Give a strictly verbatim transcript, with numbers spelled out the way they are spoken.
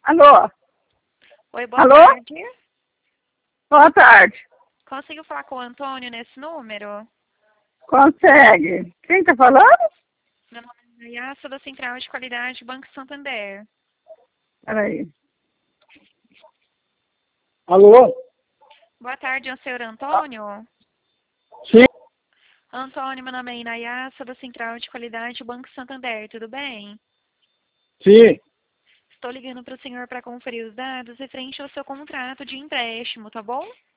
Alô? Oi, boa Alô? tarde. Boa tarde. Conseguiu falar com o Antônio nesse número? Consegue? Quem tá falando? Meu nome é Nayassa, da Central de Qualidade Banco Santander. Peraí. Alô? Boa tarde, é o senhor Antônio? Sim. Antônio, meu nome é Inayassa, da Central de Qualidade Banco Santander, tudo bem? Sim. Estou ligando para o senhor para conferir os dados referente ao seu contrato de empréstimo, tá bom?